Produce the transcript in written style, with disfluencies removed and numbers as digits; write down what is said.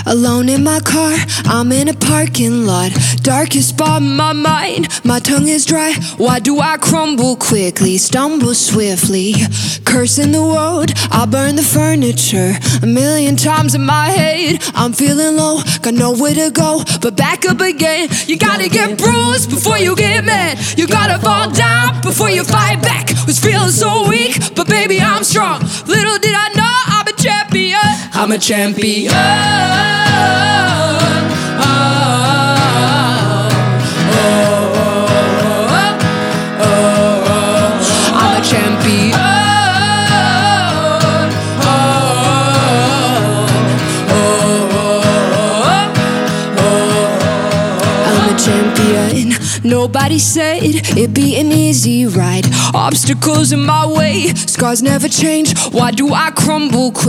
Alone in my car, I'm in a parking lot. Darkest spot in my mind, my tongue is dry. Why do I crumble quickly, stumble swiftly? Cursing the world, I burn the furniture. A million times in my head, I'm feeling low, got nowhere to go, but back up again. You gotta get bruised before you get mad. You gotta fall down before you fight back. Was feeling so weak, but baby I'm strong. Little did I know I'm a champion. I'm a champion. I'm a champion. I'm a champion. Nobody said it'd be an easy ride. Obstacles in my way, scars never change. Why do I crumble quick?